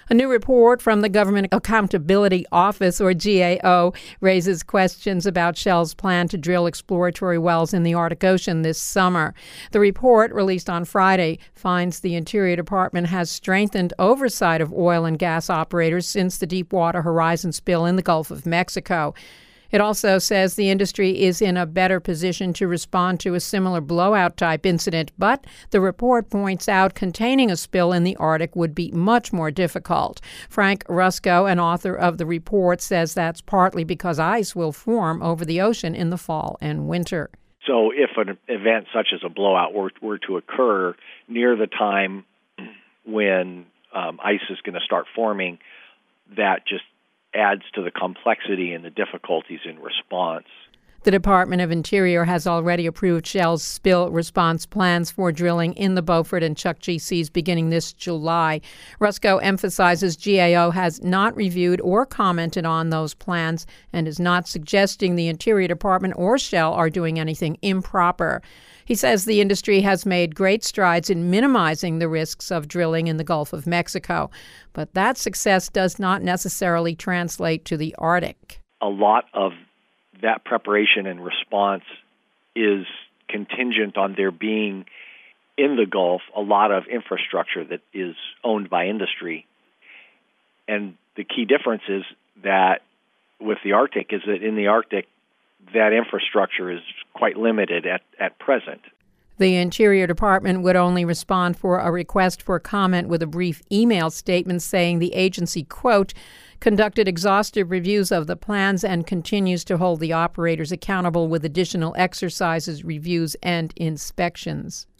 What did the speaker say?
A new report from the Government Accountability Office, or GAO, raises questions about Shell's plan to drill exploratory wells in the Arctic Ocean this summer. The report, released on Friday, finds the Interior Department has strengthened oversight of oil and gas operators since the Deepwater Horizon spill in the Gulf of Mexico. It also says the industry is in a better position to respond to a similar blowout-type incident, but the report points out containing a spill in the Arctic would be much more difficult. Frank Rusco, an author of the report, says that's partly because ice will form over the ocean in the fall and winter. So if an event such as a blowout were to occur near the time when ice is going to start forming, that just adds to the complexity and the difficulties in response. The Department of Interior has already approved Shell's spill response plans for drilling in the Beaufort and Chukchi Seas beginning this July. Rusco emphasizes GAO has not reviewed or commented on those plans and is not suggesting the Interior Department or Shell are doing anything improper. He says the industry has made great strides in minimizing the risks of drilling in the Gulf of Mexico, but that success does not necessarily translate to the Arctic. A lot of that preparation and response is contingent on there being in the Gulf a lot of infrastructure that is owned by industry. And the key difference is that with the Arctic is that in the Arctic, that infrastructure is quite limited at present. The Interior Department would only respond for a request for comment with a brief email statement saying the agency, quote, conducted exhaustive reviews of the plans and continues to hold the operators accountable with additional exercises, reviews, and inspections.